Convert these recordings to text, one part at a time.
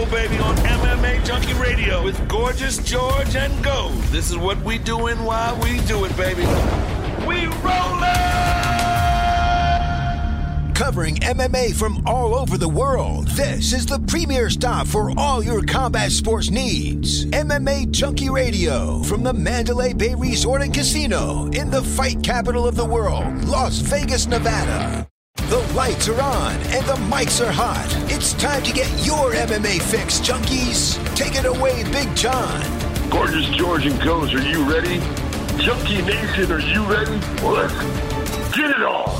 roll, baby, on MMA Junkie Radio with Gorgeous George and Gold. This is what we doing while we do it, baby. We rollin'! Covering MMA from all over the world, this is the premier stop for all your combat sports needs. MMA Junkie Radio from the Mandalay Bay Resort and Casino in the fight capital of the world, Las Vegas, Nevada. The lights are on and the mics are hot. It's time to get your MMA fix, junkies. Take it away, Big John. Gorgeous George and Goes, are you ready? Junkie Nation, are you ready? Well, let's get it on.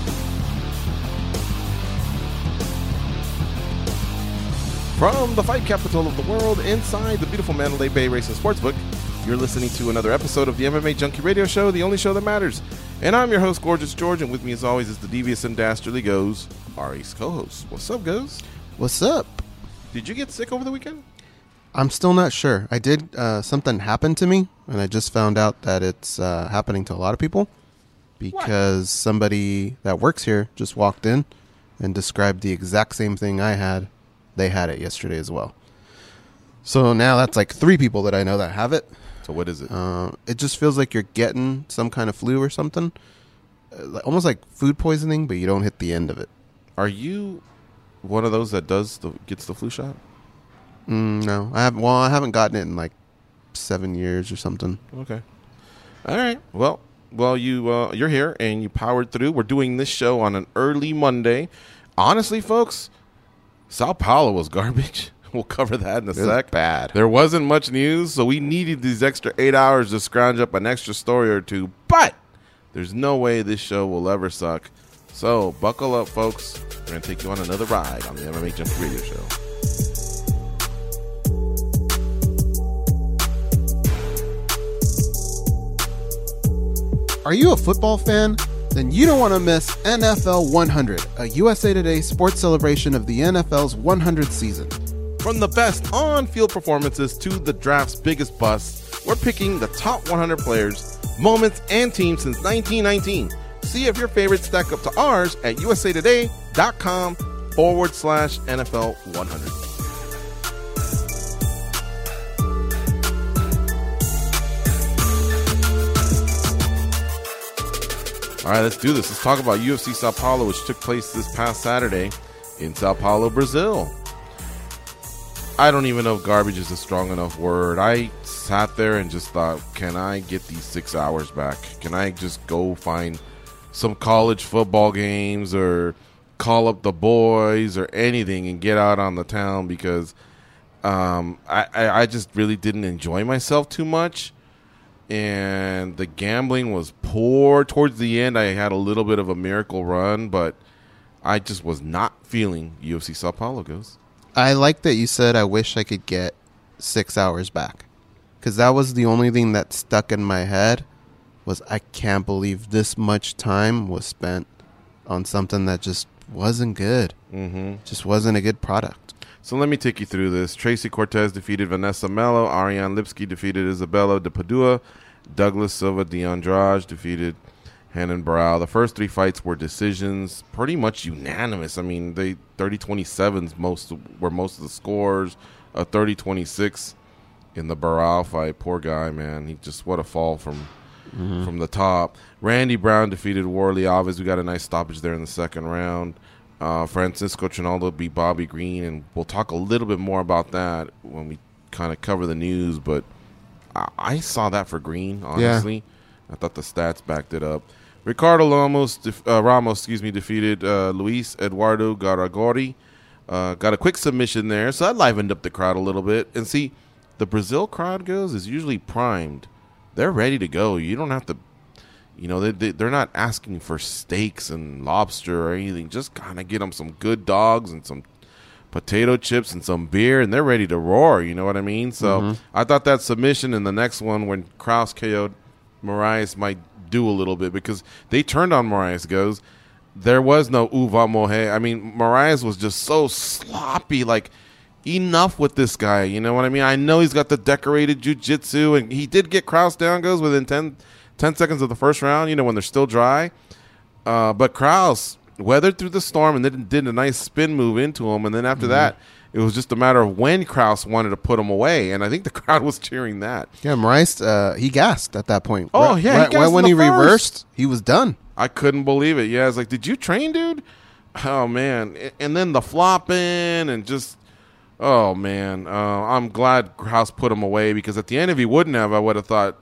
From the fight capital of the world, inside the beautiful Mandalay Bay Racing Sportsbook, you're listening to another episode of the MMA Junkie Radio Show, the only show that matters. And I'm your host, Gorgeous George, and with me as always is the devious and dastardly Goes, our ace co-host. What's up, Goes? What's up? Did you get sick over the weekend? I'm still not sure. I did, something happened to me, and I just found out that it's happening to a lot of people because somebody that works here just walked in and described the exact same thing I had. They had it yesterday as well. So now that's like 3 people that I know that have it. So what is it? It just feels like you're getting some kind of flu or something. Almost like food poisoning, but you don't hit the end of it. Are you one of those that gets the flu shot? No. I haven't gotten it in like 7 years or something. Okay. All right. Well, you're here and you powered through. We're doing this show on an early Monday. Honestly, folks, Sao Paulo was garbage. We'll cover that in a sec. Bad. There wasn't much news, so we needed these extra 8 hours to scrounge up an extra story or two. But there's no way this show will ever suck. So buckle up, folks. We're going to take you on another ride on the MMA Junkie Radio Show. Are you a football fan? Then you don't want to miss NFL 100, a USA Today sports celebration of the NFL's 100th season. From the best on-field performances to the draft's biggest busts, we're picking the top 100 players, moments, and teams since 1919. See if your favorites stack up to ours at usatoday.com/NFL 100. All right, let's do this. Let's talk about UFC Sao Paulo, which took place this past Saturday in Sao Paulo, Brazil. I don't even know if garbage is a strong enough word. I sat there and just thought, can I get these 6 hours back? Can I just go find some college football games or call up the boys or anything and get out on the town? Because I just really didn't enjoy myself too much. And the gambling was poor. Towards the end, I had a little bit of a miracle run, but I just was not feeling UFC Sao Paulo, Goes. I like that you said I wish I could get 6 hours back. Because that was the only thing that stuck in my head was I can't believe this much time was spent on something that just wasn't good. Just wasn't a good product. So let me take you through this. Tracy Cortez defeated Vanessa Mello. Ariane Lipski defeated Isabella de Padua. Douglas Silva de Andrade defeated Hanan Barao. The first 3 fights were decisions, pretty much unanimous. I mean, 30-27s were most of the scores. 30-26 in the Barao fight. Poor guy, man. He just, what a fall from the top. Randy Brown defeated Warley Alves. We got a nice stoppage there in the second round. Francisco Trinaldo beat Bobby Green, and we'll talk a little bit more about that when we kind of cover the news, but I saw that for Green, honestly. Yeah. I thought the stats backed it up. Ricardo Ramos defeated Luis Eduardo Garagori. Got a quick submission there, so that livened up the crowd a little bit. And see, the Brazil crowd is usually primed. They're ready to go. You don't have to, they're not asking for steaks and lobster or anything. Just kind of get them some good dogs and some potato chips and some beer, and they're ready to roar. You know what I mean? So I thought that submission in the next one when Kraus KO'd Moraes might do a little bit because they turned on Moraes. There was no uva mohe. I mean, Moraes was just so sloppy. Like, enough with this guy. You know what I mean? I know he's got the decorated jiu-jitsu, and he did get Kraus down, within 10 seconds of the first round, when they're still dry. But Kraus weathered through the storm and then did a nice spin move into him. And then after that, It was just a matter of when Krause wanted to put him away, and I think the crowd was cheering that. Yeah, Moraes, he gassed at that point. Oh, yeah, he gassed when in he the first. reversed, he was done. I couldn't believe it. Yeah, it's like, did you train, dude? Oh, man. And then the flopping and just, oh, man. I'm glad Krause put him away because at the end, if he wouldn't have, I would have thought,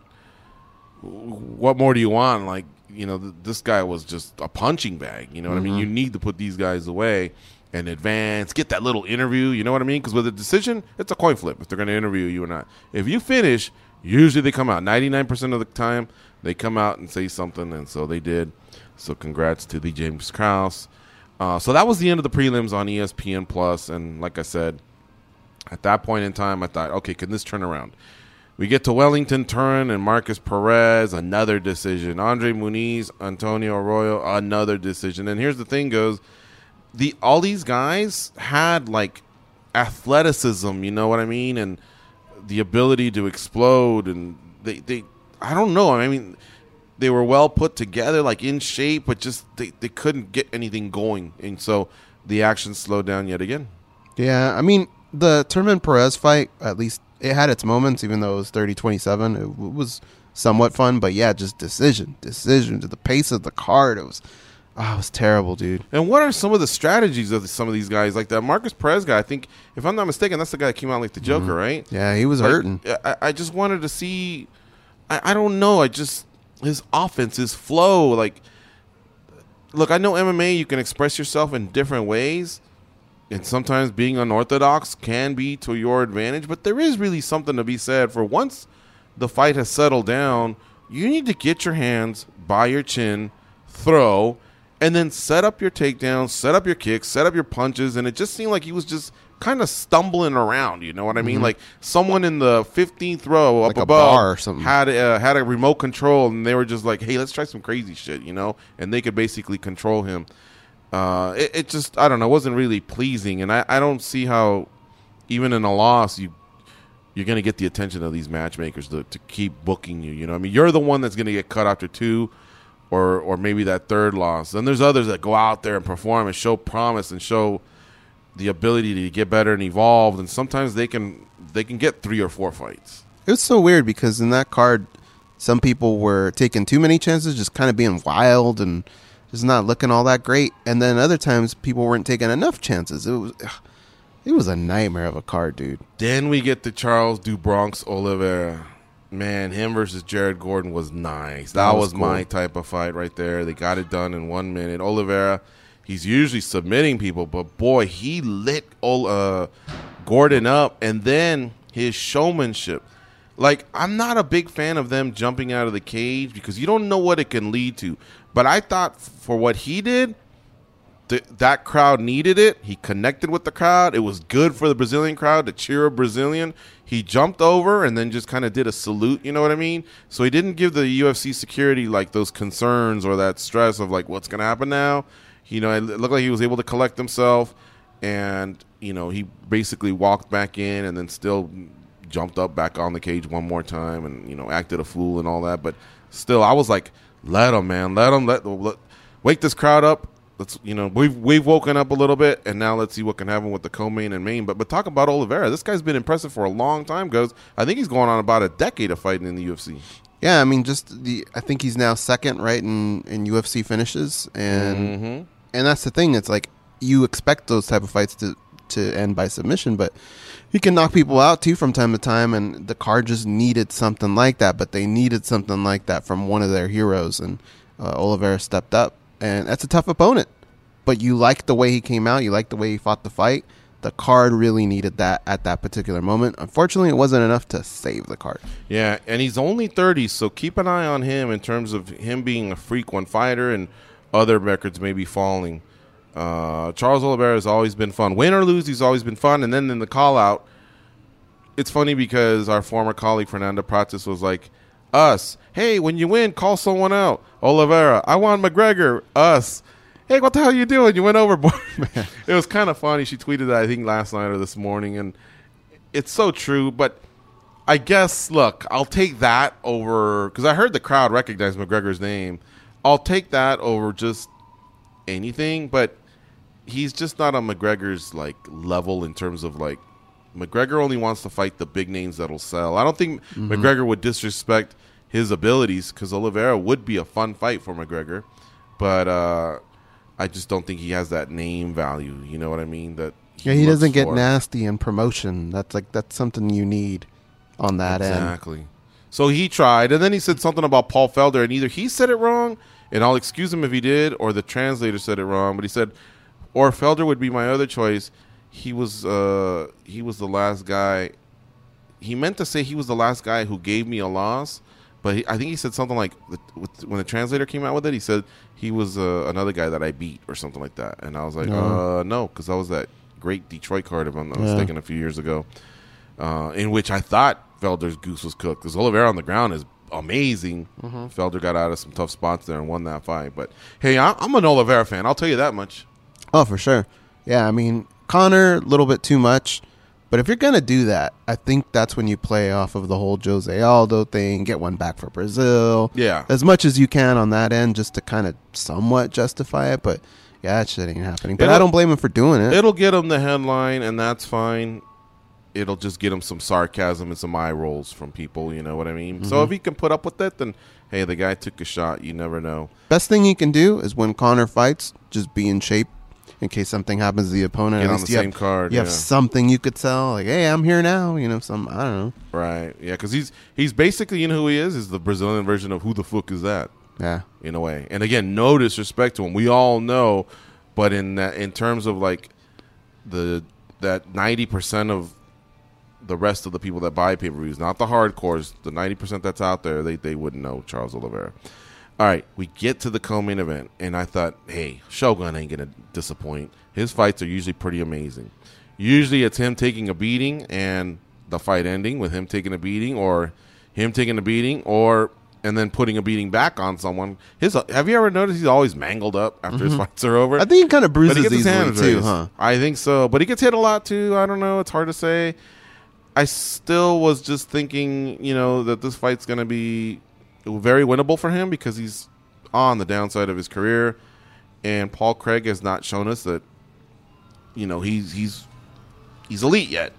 what more do you want? Like, you know, this guy was just a punching bag. You know what I mean? You need to put these guys away and advance, get that little interview. You know what I mean? Because with a decision, it's a coin flip if they're going to interview you or not. If you finish, usually they come out. 99% of the time, they come out and say something, and so they did. So congrats to the James Krause. So that was the end of the prelims on ESPN Plus, and like I said, at that point in time, I thought, okay, can this turn around? We get to Wellington Turn and Marcus Perez, another decision. Andre Muniz, Antonio Arroyo, another decision. And here's the thing goes, all these guys had like athleticism, you know what I mean, and the ability to explode, and they I don't know, I mean, they were well put together, like in shape, but just they couldn't get anything going, and so the action slowed down yet again. Yeah, I mean, the Turman Perez fight, at least it had its moments, even though it was 30-27. It was somewhat fun, but yeah, just decision to the pace of the card. It was terrible, dude. And what are some of the strategies of some of these guys? Like that Marcus Perez guy, I think, if I'm not mistaken, that's the guy that came out like the Joker, right? Yeah, he was hurting. I just wanted to see, I don't know, his offense, his flow, like, look, I know MMA, you can express yourself in different ways, and sometimes being unorthodox can be to your advantage, but there is really something to be said for once the fight has settled down, you need to get your hands by your chin, throw, and then set up your takedowns, set up your kicks, set up your punches, and it just seemed like he was just kind of stumbling around, you know what I mean? Like someone in the 15th row up like above a bar or something. had a remote control, and they were just like, hey, let's try some crazy shit, you know? And they could basically control him. It just, I don't know, wasn't really pleasing, and I don't see how, even in a loss, you're going to get the attention of these matchmakers to keep booking you, you know? I mean, you're the one that's going to get cut after two or maybe that third loss. Then there's others that go out there and perform and show promise and show the ability to get better and evolve, and sometimes they can get 3 or 4 fights. It was so weird because in that card, some people were taking too many chances, just kind of being wild and just not looking all that great. And then other times, people weren't taking enough chances. It was a nightmare of a card, dude. Then we get to Charles do Bronx Oliveira. Man, him versus Jared Gordon was nice. That was cool. My type of fight right there. They got it done in 1 minute. Oliveira, he's usually submitting people, but boy, he lit Gordon up, and then his showmanship. Like, I'm not a big fan of them jumping out of the cage because you don't know what it can lead to. But I thought for what he did, that crowd needed it. He connected with the crowd. It was good for the Brazilian crowd to cheer a Brazilian. He jumped over and then just kind of did a salute, you know what I mean? So he didn't give the UFC security like those concerns or that stress of like what's going to happen now. You know, it looked like he was able to collect himself, and, you know, he basically walked back in and then still jumped up back on the cage one more time and, you know, acted a fool and all that. But still, I was like, let him, man. Let him. Wake this crowd up. Let's, you know, we've woken up a little bit, and now let's see what can happen with the co-main and main. But talk about Oliveira. This guy's been impressive for a long time, guys. I think he's going on about a decade of fighting in the UFC. Yeah, I mean, I think he's now second, right, in UFC finishes, and that's the thing. It's like you expect those type of fights to end by submission, but he can knock people out too from time to time, and the card just needed something like that. But they needed something like that from one of their heroes, and Oliveira stepped up. And that's a tough opponent. But you liked the way he came out. You liked the way he fought the fight. The card really needed that at that particular moment. Unfortunately, it wasn't enough to save the card. Yeah, and he's only 30, so keep an eye on him in terms of him being a freak one fighter and other records maybe falling. Charles Oliveira has always been fun. Win or lose, he's always been fun. And then in the call-out, it's funny because our former colleague Fernando Prates was like, us. Hey, when you win, call someone out. Oliveira. I want McGregor. Us. Hey, what the hell are you doing? You went overboard. It was kind of funny. She tweeted that, I think, last night or this morning, and it's so true. But I guess, look, I'll take that over, because I heard the crowd recognize McGregor's name. I'll take that over just anything. But he's just not on McGregor's like level in terms of like McGregor only wants to fight the big names that'll sell. I don't think McGregor would disrespect his abilities because Oliveira would be a fun fight for McGregor, but I just don't think he has that name value. You know what I mean? That he doesn't get nasty in promotion. That's something you need on that end. Exactly. So he tried, and then he said something about Paul Felder, and either he said it wrong, and I'll excuse him if he did, or the translator said it wrong. But he said, or Felder would be my other choice. He was the last guy. He meant to say he was the last guy who gave me a loss, but I think he said something like when the translator came out with it, he said he was another guy that I beat or something like that. And I was like, no, because that was that great Detroit card, if I'm not mistaken, a few years ago, in which I thought Felder's goose was cooked because Oliveira on the ground is amazing. Felder got out of some tough spots there and won that fight. But hey, I'm an Oliveira fan. I'll tell you that much. Oh, for sure. Yeah, I mean, Conor, a little bit too much. But if you're going to do that, I think that's when you play off of the whole Jose Aldo thing, get one back for Brazil. Yeah. As much as you can on that end just to kind of somewhat justify it. But, yeah, that shit ain't happening. But I don't blame him for doing it. It'll get him the headline, and that's fine. It'll just get him some sarcasm and some eye rolls from people, you know what I mean? So if he can put up with it, then, hey, the guy took a shot. You never know. Best thing he can do is when Conor fights, just be in shape. In case something happens to the opponent, get at on least the same card. You have something you could sell, like, "Hey, I'm here now." You know, I don't know. Right? Yeah, because he's basically, you know who he is the Brazilian version of who the fuck is that? Yeah, in a way. And again, no disrespect to him. We all know, but in terms of like that 90% of the rest of the people that buy pay-per-views, not the hardcores, the 90% that's out there, they wouldn't know Charles Oliveira. All right, we get to the co-main event, and I thought, hey, Shogun ain't going to disappoint. His fights are usually pretty amazing. Usually it's him taking a beating and the fight ending with him taking a beating, or him taking a beating, and then putting a beating back on someone. Have you ever noticed he's always mangled up after his fights are over? I think he kind of bruises his easily hands too, raised. huh? I think so, but he gets hit a lot too. I don't know. It's hard to say. I still was just thinking, you know, that this fight's going to be very winnable for him because he's on the downside of his career, and Paul Craig has not shown us that, you know, he's elite yet.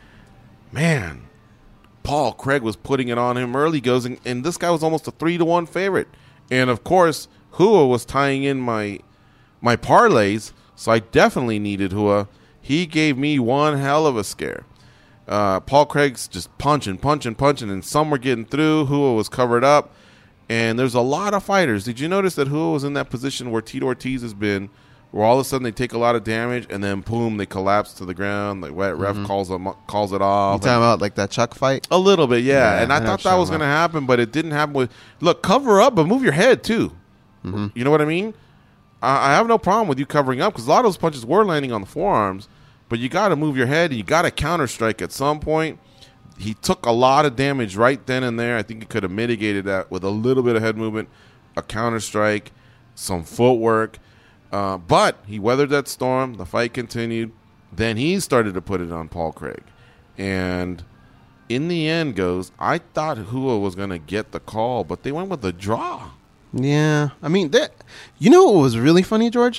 Man, Paul Craig was putting it on him early goes, and this guy was almost a 3-1 favorite. And of course, Hua was tying in my parlays, so I definitely needed Hua. He gave me one hell of a scare. Paul Craig's just punching, and some were getting through. Hua was covered up, and there's a lot of fighters. Did you notice that Hua was in that position where Tito Ortiz has been, where all of a sudden they take a lot of damage, and then boom, they collapse to the ground. Like ref calls it off. You talking about like that Chuck fight? A little bit, yeah. And I thought that was going to happen, but it didn't happen. Look, cover up, but move your head too. You know what I mean? I have no problem with you covering up because a lot of those punches were landing on the forearms. But you got to move your head, and you got to counter strike at some point. He took a lot of damage right then and there. I think he could have mitigated that with a little bit of head movement, a counter strike, some footwork. But he weathered that storm. The fight continued. Then he started to put it on Paul Craig. And in the end I thought Hua was going to get the call, but they went with a draw. Yeah. I mean, you know what was really funny, George?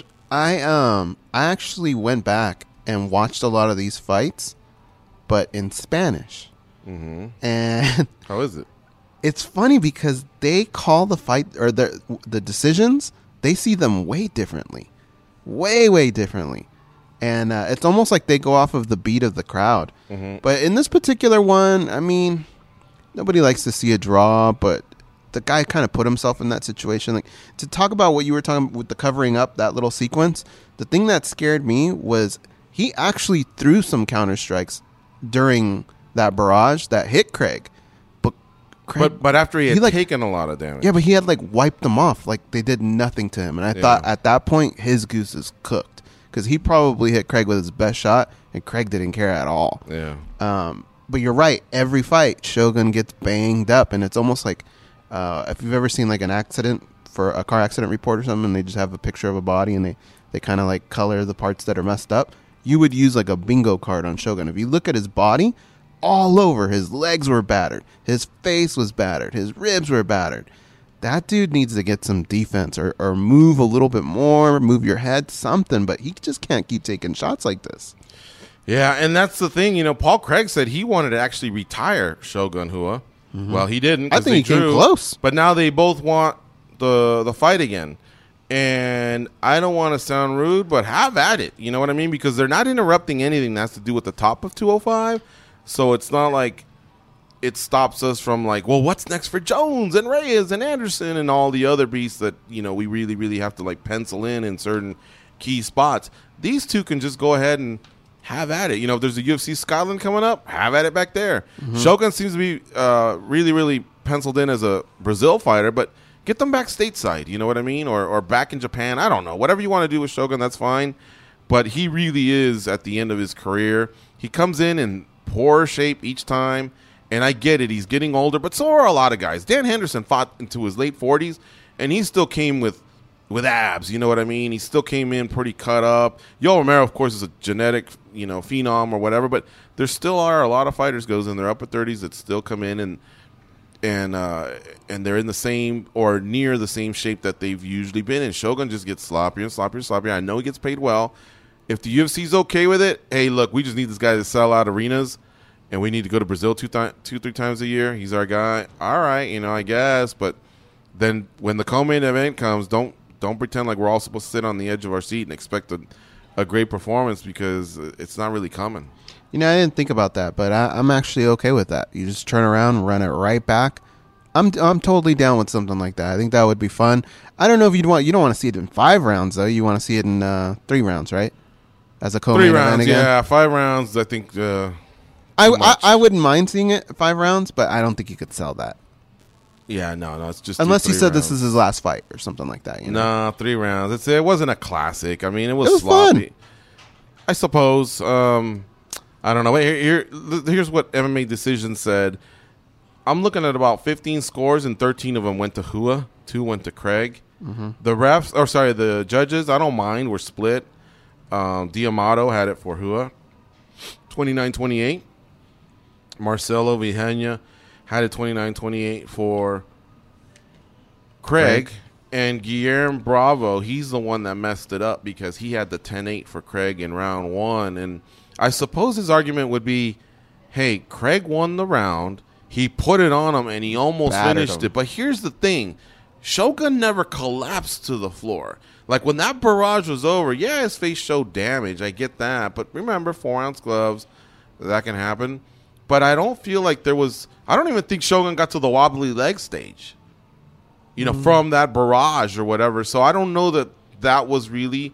I actually went back and watched a lot of these fights, but in Spanish. And how is it? It's funny because they call the fight or the decisions, they see them way differently, way differently, and it's almost like they go off of the beat of the crowd. But in this particular one, I mean, nobody likes to see a draw, but the guy kind of put himself in that situation. Like, to talk about what you were talking with the covering up, that little sequence, the thing that scared me was he actually threw some counter strikes during that barrage that hit Craig. But after he had taken a lot of damage. Yeah, but he had wiped them off. Like, they did nothing to him. And I thought at that point his goose is cooked because he probably hit Craig with his best shot and Craig didn't care at all. Yeah. But you're right. Every fight, Shogun gets banged up, and it's almost like if you've ever seen an accident for a car accident report or something, and they just have a picture of a body and they kind of color the parts that are messed up. You would use a bingo card on Shogun. If you look at his body, all over, his legs were battered, his face was battered, his ribs were battered. that dude needs to get some defense or move a little bit more, move your head, something. But he just can't keep taking shots like this. Yeah, and that's the thing. Paul Craig said he wanted to actually retire Shogun Rua. Mm-hmm. Well, he didn't. I think he came close. But now they both want the fight again. And I don't want to sound rude, but have at it. You know what I mean? Because they're not interrupting anything that has to do with the top of 205. So it's not like it stops us from like, well, what's next for Jones and Reyes and Anderson and all the other beasts that, we really, really have to like pencil in certain key spots. These two can just go ahead and have at it. If there's a UFC Scotland coming up, have at it back there. Mm-hmm. Shogun seems to be really, really penciled in as a Brazil fighter, but get them back stateside, you know what I mean? Or back in Japan. I don't know. Whatever you want to do with Shogun, that's fine. But he really is at the end of his career. He comes in poor shape each time, and I get it. He's getting older, but so are a lot of guys. Dan Henderson fought into his late 40s, and he still came with abs, you know what I mean? He still came in pretty cut up. Yoel Romero, of course, is a genetic, phenom or whatever, but there still are a lot of fighters goes in their upper 30s that still come in and they're in the same or near the same shape that they've usually been in. Shogun just gets sloppier and sloppier and sloppier. I know he gets paid well. If the UFC's okay with it, hey, look, we just need this guy to sell out arenas, and we need to go to Brazil 2-3 times a year. He's our guy. All right, I guess, but then when the co-main event comes, don't pretend like we're all supposed to sit on the edge of our seat and expect a great performance, because it's not really coming. I didn't think about that, but I'm actually okay with that. You just turn around and run it right back. I'm totally down with something like that. I think that would be fun. I don't know if you don't want to see it in 5 rounds, though. You want to see it in 3 rounds, right? As a co-main 3 rounds, event again? yeah. 5 rounds, I think. I wouldn't mind seeing it 5 rounds, but I don't think you could sell that. Yeah, no, it's just unless you said rounds. This is his last fight or something like that. No, 3 rounds. It wasn't a classic. I mean, it was sloppy. Fun. I suppose. I don't know. Here's what MMA Decision said. I'm looking at about 15 scores, and 13 of them went to Rua. 2 went to Craig. Mm-hmm. The judges, I don't mind, were split. D'Amato had it for Rua. 29-28. Marcelo Vihena had it 29-28 for Craig. And Guillermo Bravo, he's the one that messed it up because he had the 10-8 for Craig in round 1. And I suppose his argument would be, hey, Craig won the round. He put it on him, and he almost finished it. But here's the thing. Shogun never collapsed to the floor. Like, when that barrage was over, yeah, his face showed damage. I get that. But remember, 4-ounce gloves, that can happen. But I don't feel like there was – I don't even think Shogun got to the wobbly leg stage, from that barrage or whatever. So I don't know that was really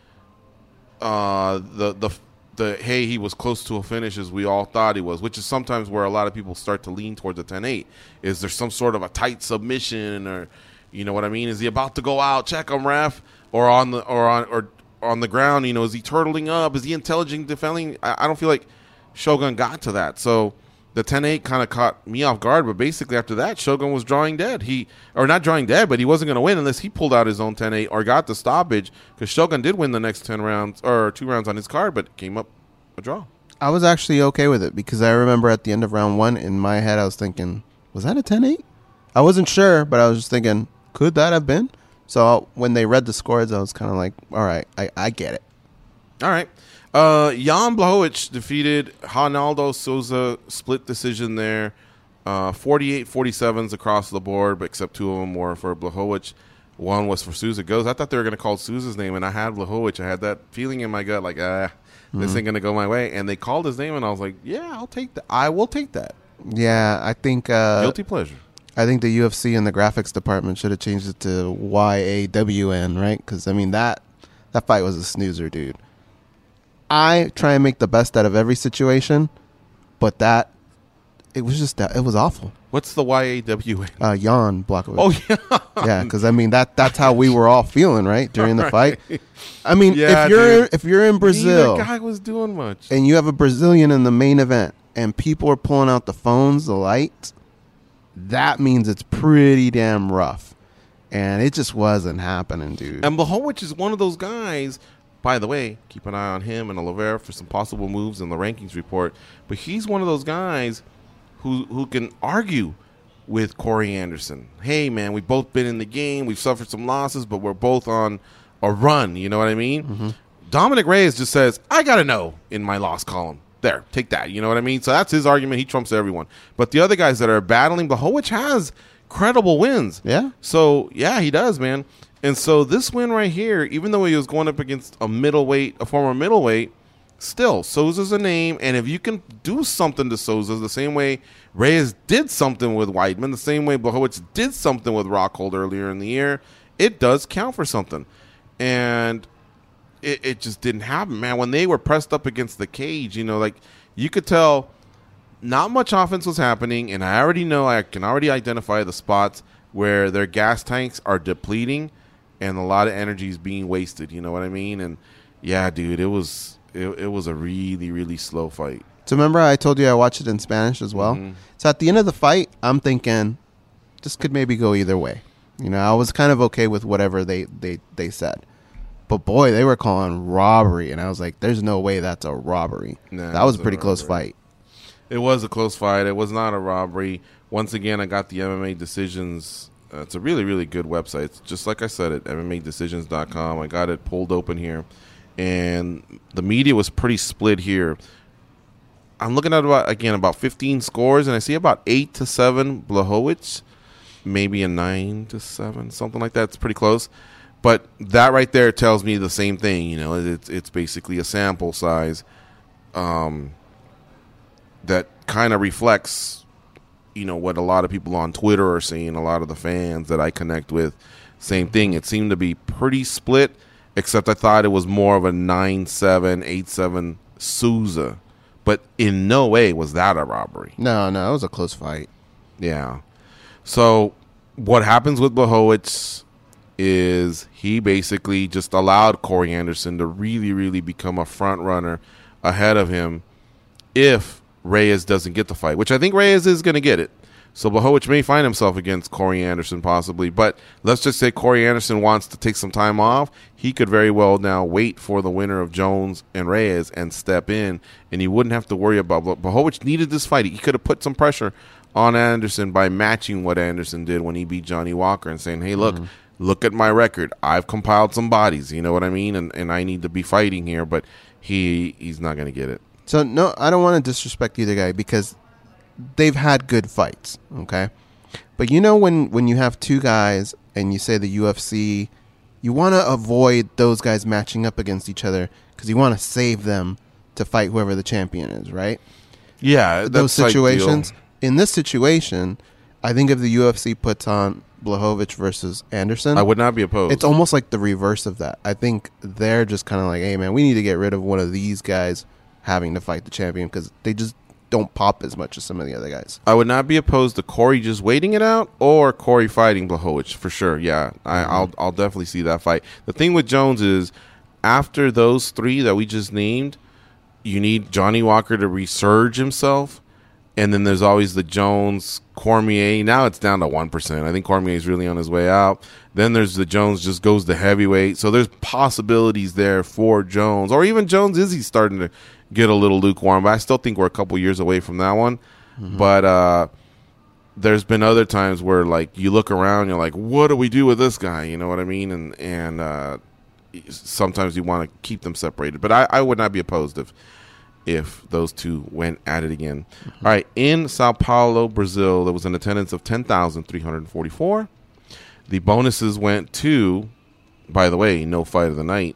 the hey, he was close to a finish as we all thought he was, which is sometimes where a lot of people start to lean towards the 10-8. Is there some sort of a tight submission, or you know what I mean? Is he about to go out? Check him, ref, or on the ground? Is he turtling up? Is he intelligent defending? I don't feel like Shogun got to that. So the 10-8 kind of caught me off guard. But basically after that, Shogun was drawing dead. Not drawing dead, but he wasn't going to win unless he pulled out his own 10-8 or got the stoppage, because Shogun did win the next 10 rounds or 2 rounds on his card, but it came up a draw. I was actually okay with it because I remember at the end of round 1, in my head, I was thinking, was that a 10-8? I wasn't sure, but I was just thinking, could that have been? So when they read the scores, I was kind of like, all right, I get it. All right. Jan Blachowicz defeated Ronaldo Souza, split decision there. 48-47s across the board, but except 2 of them were for Blachowicz. 1 was for Souza Goes. I thought they were going to call Souza's name, and I had Blachowicz. I had that feeling in my gut, like, this ain't going to go my way. And they called his name, and I was like, yeah, I'll take that. I will take that. Yeah, I think... guilty pleasure. I think the UFC and the graphics department should have changed it to YAWN, right? Because, I mean, that fight was a snoozer, dude. I try and make the best out of every situation, but it was awful. What's the YAWN? Jan Blachowicz. Oh, yeah. Yeah, because, I mean, that's how we were all feeling, right, during the fight. I mean, yeah, if you're in Brazil, neither guy was doing much, and you have a Brazilian in the main event, and people are pulling out the phones, the lights, that means it's pretty damn rough. And it just wasn't happening, dude. And Blachowicz is one of those guys. By the way, keep an eye on him and Oliveira for some possible moves in the rankings report. But he's one of those guys who can argue with Corey Anderson. Hey, man, we've both been in the game. We've suffered some losses, but we're both on a run. You know what I mean? Mm-hmm. Dominic Reyes just says, I got to know in my loss column. There, take that. You know what I mean? So that's his argument. He trumps everyone. But the other guys that are battling, Blachowicz has credible wins. Yeah. So, yeah, he does, man. And so this win right here, even though he was going up against a former middleweight, still, Souza's a name. And if you can do something to Souza the same way Reyes did something with Weidman, the same way Blachowicz did something with Rockhold earlier in the year, it does count for something. And it just didn't happen, man. When they were pressed up against the cage, you could tell not much offense was happening, and I can already identify the spots where their gas tanks are depleting and a lot of energy is being wasted. You know what I mean? And yeah, dude, it was a really, really slow fight. So remember I told you I watched it in Spanish as well? Mm-hmm. So at the end of the fight, I'm thinking this could maybe go either way. I was kind of okay with whatever they said. But, boy, they were calling robbery, and I was like, there's no way that's a robbery. Nah, that was a pretty close fight. It was a close fight. It was not a robbery. Once again, I got the MMA Decisions. It's a really, really good website. It's just like I said at MMADecisions.com. I got it pulled open here, and the media was pretty split here. I'm looking at about 15 scores, and I see about 8-7 Blachowicz, maybe a 9-7, something like that. It's pretty close. But that right there tells me the same thing. It's basically a sample size that kind of reflects, what a lot of people on Twitter are saying, a lot of the fans that I connect with. Same thing. It seemed to be pretty split, except I thought it was more of a 9-7, 8-7 Souza. But in no way was that a robbery. No, it was a close fight. Yeah. So what happens with Blachowicz is he basically just allowed Corey Anderson to really, really become a front runner ahead of him if Reyes doesn't get the fight, which I think Reyes is going to get it. So Blachowicz may find himself against Corey Anderson possibly, but let's just say Corey Anderson wants to take some time off. He could very well now wait for the winner of Jones and Reyes and step in, and he wouldn't have to worry about Blachowicz needed this fight. He could have put some pressure on Anderson by matching what Anderson did when he beat Johnny Walker and saying, hey, look at my record. I've compiled some bodies, you know what I mean? And I need to be fighting here, but he's not going to get it. So, no, I don't want to disrespect either guy because they've had good fights, okay? But when you have two guys and you say the UFC, you want to avoid those guys matching up against each other because you want to save them to fight whoever the champion is, right? Yeah. Those situations. In this situation, I think if the UFC puts on Blachowicz versus Anderson, I would not be opposed. It's almost like the reverse of that. I think they're just kind of like, hey, man, we need to get rid of one of these guys having to fight the champion because they just don't pop as much as some of the other guys. I would not be opposed to Corey just waiting it out or Corey fighting Blachowicz for sure. Yeah, I'll definitely see that fight. The thing with Jones is after those three that we just named, you need Johnny Walker to resurge himself. And then there's always the Jones, Cormier. Now it's down to 1%. I think Cormier is really on his way out. Then there's the Jones just goes to heavyweight. So there's possibilities there for Jones. Or even Jones Izzy's starting to get a little lukewarm. But I still think we're a couple years away from that one. Mm-hmm. But there's been other times where, like, you look around, you're like, what do we do with this guy? You know what I mean? And sometimes you want to keep them separated. But I would not be opposed if those two went at it again. Mm-hmm. All right, in Sao Paulo, Brazil, there was an attendance of 10,344. The bonuses went to, by the way, no fight of the night.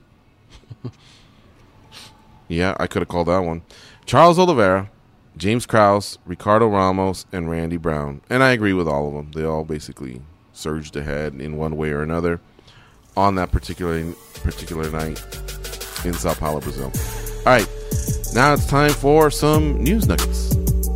Yeah, I could have called that one. Charles Oliveira, James Krause, Ricardo Ramos, and Randy Brown. And I agree with all of them. They all basically surged ahead in one way or another on that particular night in Sao Paulo, Brazil. All right. Now it's time for some news nuggets.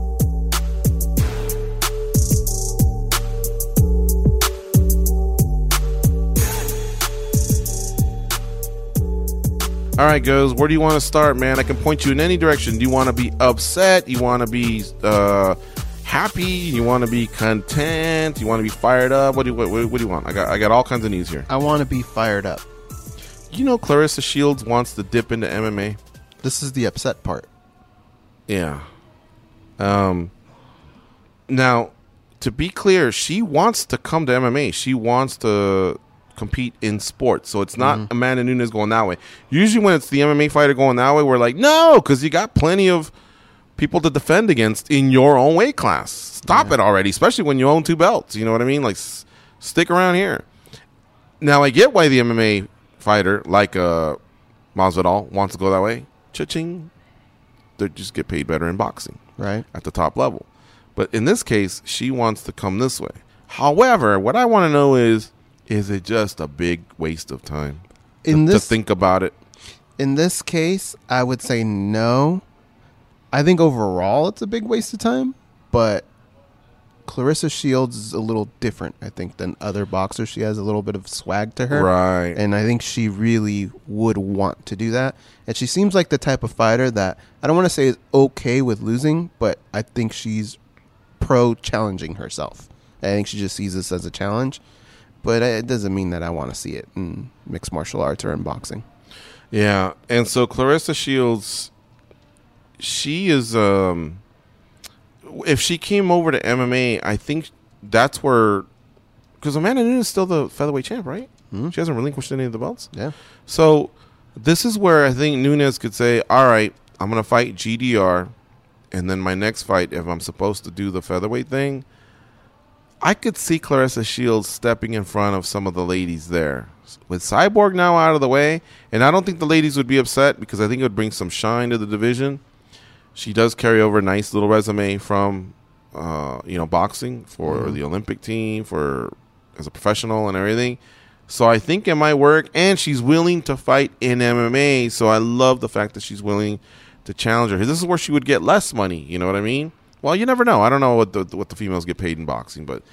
All right, Goes, where do you want to start, man? I can point you in any direction. Do you want to be upset? You want to be happy? You want to be content? You want to be fired up? What do you want? I got all kinds of news here. I want to be fired up. Clarissa Shields wants to dip into MMA. This is the upset part. Yeah. Now, to be clear, she wants to come to MMA. She wants to compete in sports. So it's not Amanda Nunes going that way. Usually when it's the MMA fighter going that way, we're like, no, because you got plenty of people to defend against in your own weight class. Stop it already, especially when you own 2 belts. You know what I mean? Like, stick around here. Now, I get why the MMA fighter, like Masvidal, wants to go that way. Cha-ching. They just get paid better in boxing. Right. At the top level. But in this case, she wants to come this way. However, what I want to know is it just a big waste of time to think about it? In this case, I would say no. I think overall it's a big waste of time, but Clarissa Shields is a little different, I think, than other boxers. She has a little bit of swag to her. Right. And I think she really would want to do that. And she seems like the type of fighter that, I don't want to say is okay with losing, but I think she's pro-challenging herself. I think she just sees this as a challenge. But it doesn't mean that I want to see it in mixed martial arts or in boxing. Yeah. And so Clarissa Shields, she is... if she came over to MMA, I think that's where... Because Amanda Nunes is still the featherweight champ, right? Mm-hmm. She hasn't relinquished any of the belts. Yeah. So this is where I think Nunes could say, all right, I'm going to fight GDR, and then my next fight, if I'm supposed to do the featherweight thing, I could see Clarissa Shields stepping in front of some of the ladies there. With Cyborg now out of the way, and I don't think the ladies would be upset because I think it would bring some shine to the division. She does carry over a nice little resume from, boxing for the Olympic team, as a professional and everything. So I think it might work, and she's willing to fight in MMA. So I love the fact that she's willing to challenge her. This is where she would get less money. You know what I mean? Well, you never know. I don't know what the females get paid in boxing, but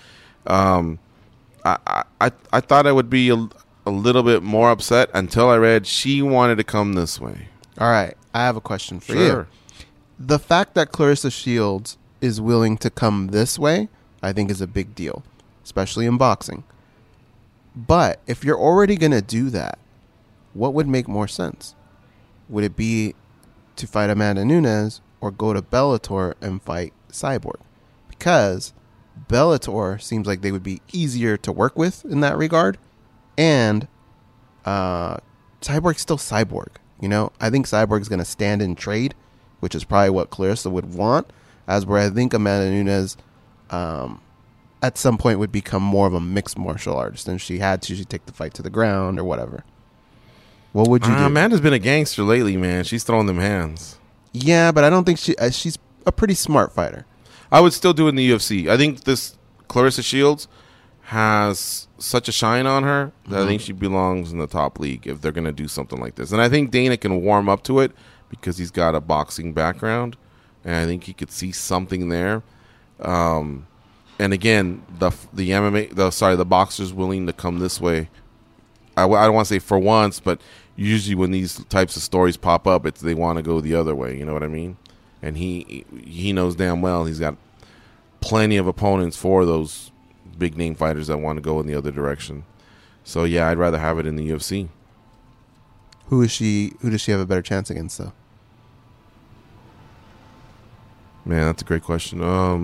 I thought I would be a little bit more upset until I read she wanted to come this way. All right, I have a question for you. The fact that Clarissa Shields is willing to come this way, I think is a big deal, especially in boxing. But if you're already going to do that, what would make more sense? Would it be to fight Amanda Nunes or go to Bellator and fight Cyborg? Because Bellator seems like they would be easier to work with in that regard. And Cyborg's still Cyborg. You know, I think Cyborg's going to stand in trade, which is probably what Clarissa would want, as where I think Amanda Nunes at some point would become more of a mixed martial artist, and she'd take the fight to the ground or whatever. What would you do? Amanda's been a gangster lately, man. She's throwing them hands. Yeah, but I don't think she's a pretty smart fighter. I would still do it in the UFC. I think this Clarissa Shields has such a shine on her that I think she belongs in the top league if they're going to do something like this. And I think Dana can warm up to it because he's got a boxing background, and I think he could see something there. And again, the boxers willing to come this way. I don't want to say for once, but usually when these types of stories pop up, they want to go the other way. You know what I mean? And he knows damn well he's got plenty of opponents for those big name fighters that want to go in the other direction. So yeah, I'd rather have it in the UFC. Who does she have a better chance against, though? Man, that's a great question.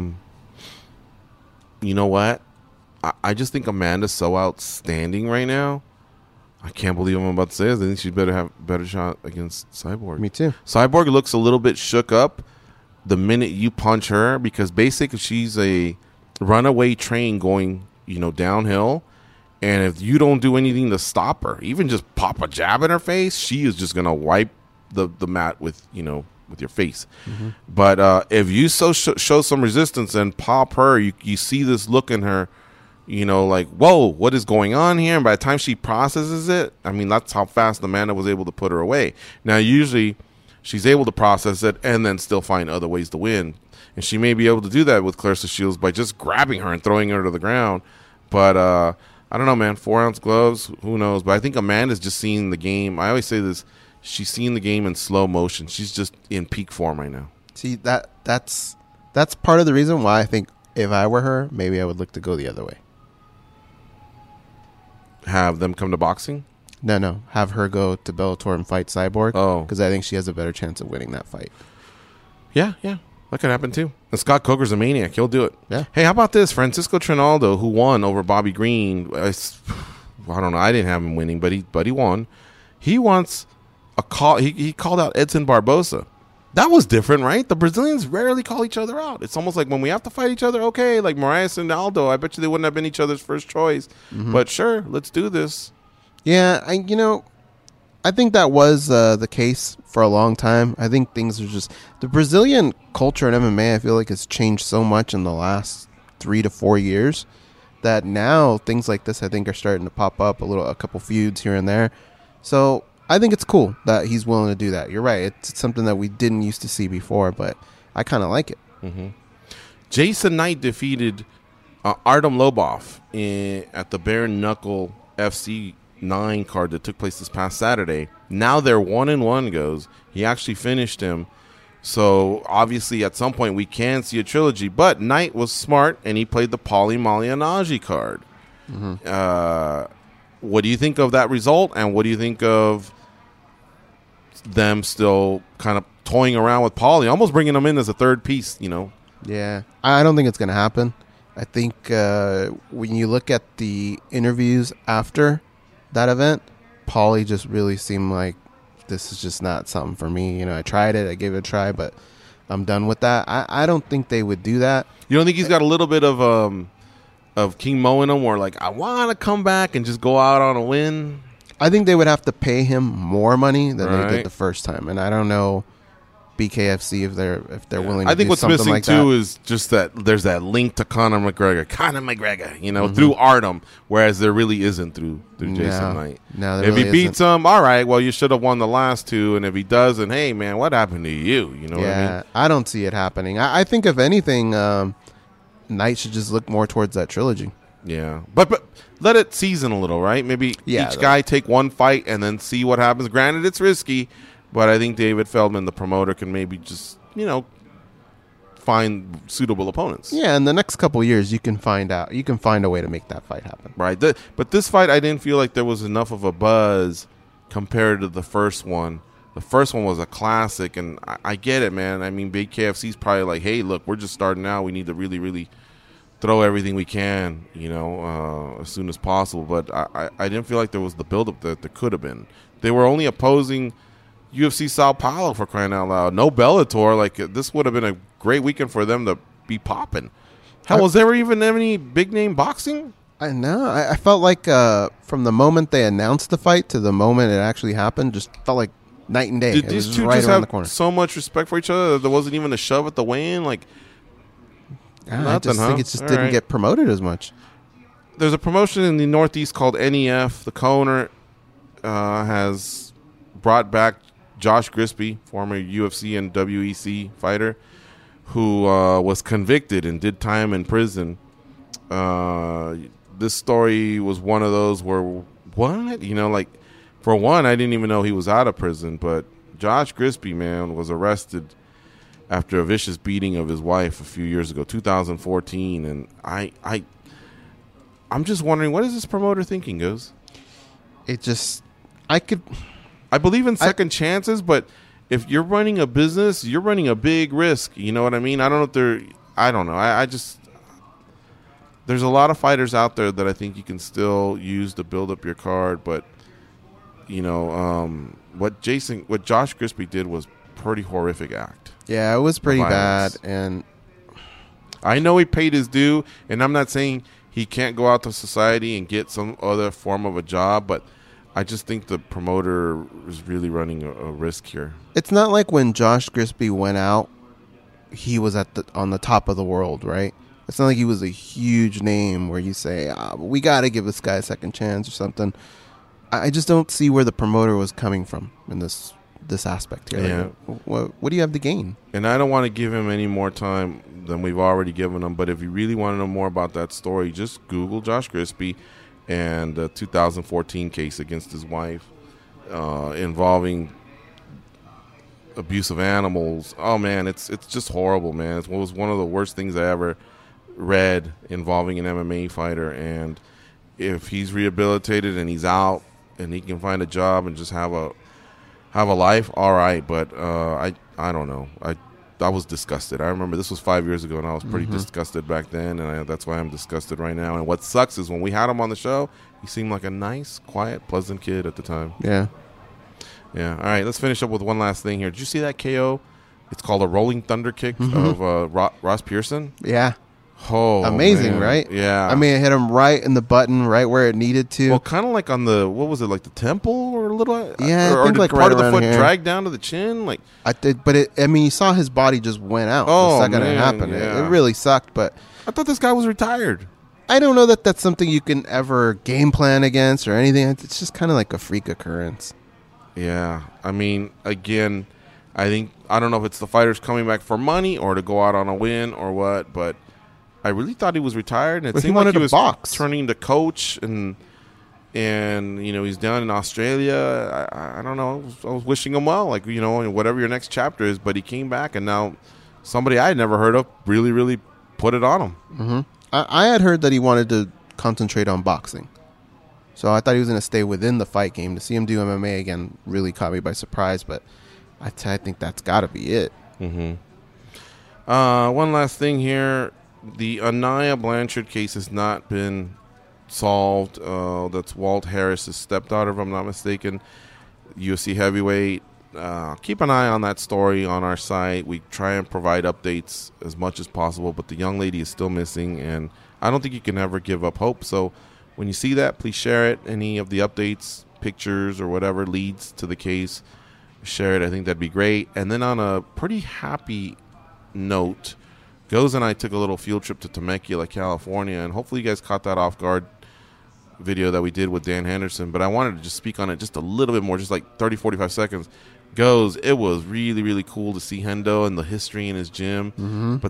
You know what? I just think Amanda's so outstanding right now. I can't believe I'm about to say this. I think she'd better have a better shot against Cyborg. Me too. Cyborg looks a little bit shook up the minute you punch her because basically she's a runaway train going, downhill. And if you don't do anything to stop her, even just pop a jab in her face, she is just going to wipe the mat with your face. Mm-hmm. But if you show some resistance and pop her, you see this look in her, like, whoa, what is going on here? And by the time she processes it, I mean, that's how fast Amanda was able to put her away. Now, usually she's able to process it and then still find other ways to win. And she may be able to do that with Clarissa Shields by just grabbing her and throwing her to the ground. But I don't know, man. 4-ounce gloves, who knows? But I think Amanda's just seeing the game. I always say this. She's seeing the game in slow motion. She's just in peak form right now. See, that's part of the reason why I think if I were her, maybe I would look to go the other way. Have them come to boxing? No. Have her go to Bellator and fight Cyborg. Oh. Because I think she has a better chance of winning that fight. Yeah. That could happen too. And Scott Coker's a maniac. He'll do it. Yeah. Hey, how about this? Francisco Trinaldo, who won over Bobby Green. I don't know. I didn't have him winning, but he won. He wants a call. He called out Edson Barbosa. That was different, right? The Brazilians rarely call each other out. It's almost like when we have to fight each other, okay, like Moraes and Aldo, I bet you they wouldn't have been each other's first choice. But sure, let's do this. Yeah, I think that was the case for a long time. I think things are just... The Brazilian culture in MMA, I feel like, has changed so much in the last 3 to 4 years that now things like this, I think, are starting to pop up, a couple feuds here and there. So I think it's cool that he's willing to do that. You're right. It's something that we didn't used to see before, but I kind of like it. Mm-hmm. Jason Knight defeated Artem Lobov at the Bare Knuckle FC 9 card that took place this past Saturday. Now they're 1-1 goes. He actually finished him. So obviously at some point we can see a trilogy. But Knight was smart and he played the Paulie Malignaggi card. What do you think of that result? And what do you think of them still kind of toying around with Paulie, almost bringing him in as a third piece, Yeah, I don't think it's going to happen. I think when you look at the interviews after that event, Paulie just really seemed like this is just not something for me. I tried it, I gave it a try, but I'm done with that. I don't think they would do that. You don't think he's got a little bit of King Mo in him, where like I want to come back and just go out on a win? I think they would have to pay him more money than Right. they did the first time, and I don't know BKFC if they're willing to I think do what's something missing like too that. is just that there's that link to Conor McGregor, through Artem, whereas there really isn't through Jason Knight. No, there if really he beats him, all right, well you should have won the last two, and if he doesn't, hey man, what happened to you? You know what I mean? I don't see it happening. I think if anything, Knight should just look more towards that trilogy. Yeah, but let it season a little, right? Maybe each guy take one fight and then see what happens. Granted, it's risky, but I think David Feldman, the promoter, can maybe just find suitable opponents. Yeah, in the next couple of years, you can find a way to make that fight happen. Right. But this fight, I didn't feel like there was enough of a buzz compared to the first one. The first one was a classic, and I get it, man. I mean, Big KFC's probably like, hey, look, we're just starting out. We need to really, really throw everything we can, as soon as possible. But I didn't feel like there was the buildup that there could have been. They were only opposing UFC Sao Paulo, for crying out loud. No Bellator. Like, this would have been a great weekend for them to be popping. Hell, was there even any big name boxing? I know. I felt like from the moment they announced the fight to the moment it actually happened, just felt like night and day. Did It these was two right just around the have corner. so much respect for each other that there wasn't even a shove at the weigh-in? Like, I nothing, just huh? think it just All didn't right. get promoted as much. There's a promotion in the Northeast called NEF. The co-owner has brought back Josh Grisby, former UFC and WEC fighter, who was convicted and did time in prison. This story was one of those where, what? For one, I didn't even know he was out of prison, but Josh Grisby, man, was arrested after a vicious beating of his wife a few years ago, 2014, and I'm just wondering, what is this promoter thinking, Goes? I believe in second chances, but if you're running a business, you're running a big risk. You know what I mean? I don't know. I just, there's a lot of fighters out there that I think you can still use to build up your card, but what Josh Grisby did was pretty horrific act. Yeah, it was pretty bad, Violence. and I know he paid his due, and I'm not saying he can't go out to society and get some other form of a job, but I just think the promoter is really running a risk here. it's not like when Josh Grisby went out, he was on the top of the world, right? It's not like he was a huge name where you say, we got to give this guy a second chance or something. I just don't see where the promoter was coming from in this aspect here. Yeah. Like, what do you have to gain? And I don't want to give him any more time than we've already given him, but if you really want to know more about that story, just Google Josh Grisby and the 2014 case against his wife involving abuse of animals. Oh, man, it's just horrible, man. It was one of the worst things I ever read involving an MMA fighter, and if he's rehabilitated and he's out and he can find a job and just have a life, all right, but I don't know. was disgusted. I remember this was 5 years ago, and I was pretty disgusted back then, and that's why I'm disgusted right now. And what sucks is when we had him on the show, he seemed like a nice, quiet, pleasant kid at the time. Yeah. Yeah. All right, let's finish up with one last thing here. Did you see that KO? It's called a Rolling Thunder kick of Ross Pearson. Yeah. Oh, amazing, man. right? Yeah. I mean, it hit him right in the button, right where it needed to. Well, kind of like on the, what was it, like the temple or a little? Yeah, or I think did like part right of the around foot here. drag down to the chin? Like, I did, but you saw his body just went out Oh, the second man, it happened. yeah. It really sucked, but I thought this guy was retired. I don't know that that's something you can ever game plan against or anything. It's just kind of like a freak occurrence. Yeah. I mean, again, I don't know if it's the fighters coming back for money or to go out on a win or what, but I really thought he was retired, and it But he seemed like wanted he to was box. turning to coach, and he's down in Australia. I don't know. I was wishing him well, like, whatever your next chapter is. But he came back, and now somebody I had never heard of really, really put it on him. Mm-hmm. I had heard that he wanted to concentrate on boxing, so I thought he was going to stay within the fight game. To see him do MMA again really caught me by surprise, but I think that's got to be it. Mm-hmm. One last thing here. The Anaya Blanchard case has not been solved. That's Walt Harris's stepdaughter, if I'm not mistaken. UFC heavyweight. Keep an eye on that story on our site. We try and provide updates as much as possible, but the young lady is still missing, and I don't think you can ever give up hope. So when you see that, please share it. Any of the updates, pictures, or whatever leads to the case, share it. I think that'd be great. And then on a pretty happy note, Goes and I took a little field trip to Temecula, California, and hopefully you guys caught that off guard video that we did with Dan Henderson, but I wanted to just speak on it just a little bit more, just like 30, 45 seconds. Goes, it was really, really cool to see Hendo and the history in his gym, but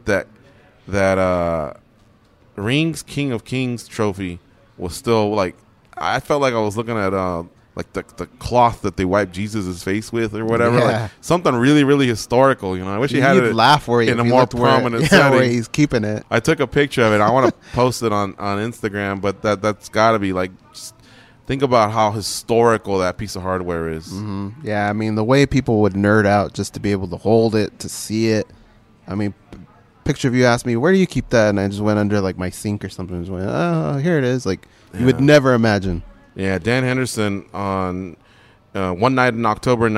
that Rings King of Kings trophy was still, like, I felt like I was looking at like the cloth that they wiped Jesus' face with or whatever. Yeah. Like something really, really historical, I wish he had You'd it laugh where in a more prominent setting. where he's keeping it. I took a picture of it. I want to post it on Instagram, but that's got to be like, just think about how historical that piece of hardware is. Mm-hmm. Yeah, I mean, the way people would nerd out just to be able to hold it, to see it. I mean, picture of you asked me, where do you keep that? And I just went under like my sink or something. Just went, oh, here it is. Like, you would never imagine. Yeah, Dan Henderson on one night in October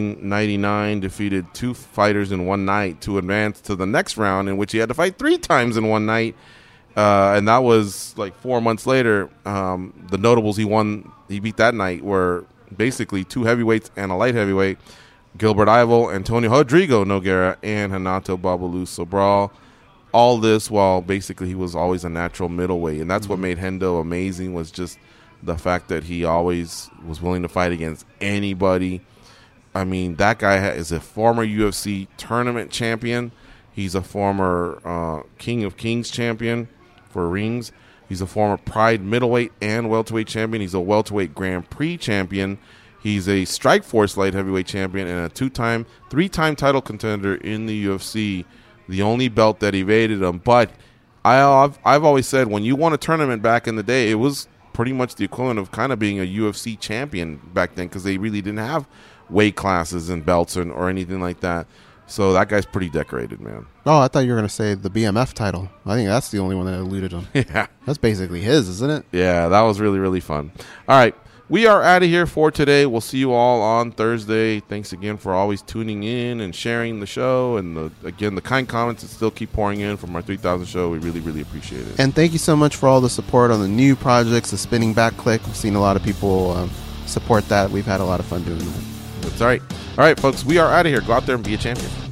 1999 defeated 2 fighters in one night to advance to the next round, in which he had to fight 3 times in one night. And that was like 4 months later. The notables he beat that night were basically 2 heavyweights and a light heavyweight, Gilbert Yvel, Antonio Rodrigo Nogueira, and Renato Babalu Sobral. All this while basically he was always a natural middleweight. And that's what made Hendo amazing, was just the fact that he always was willing to fight against anybody. I mean, that guy is a former UFC tournament champion. He's a former King of Kings champion for Rings. He's a former Pride middleweight and welterweight champion. He's a welterweight Grand Prix champion. He's a Strikeforce light heavyweight champion and a 3-time title contender in the UFC. The only belt that evaded him. But I've always said, when you won a tournament back in the day, it was pretty much the equivalent of kind of being a UFC champion back then, because they really didn't have weight classes and belts or anything like that. So that guy's pretty decorated, man. Oh, I thought you were going to say the BMF title. I think that's the only one that eluded him. Yeah. That's basically his, isn't it? Yeah, that was really, really fun. All right. We are out of here for today. We'll see you all on Thursday. Thanks again for always tuning in and sharing the show. And, the kind comments that still keep pouring in from our 3000 show. We really, really appreciate it. And thank you so much for all the support on the new projects, the Spinning Back Click. We've seen a lot of people support that. We've had a lot of fun doing that. That's all right. All right, folks. We are out of here. Go out there and be a champion.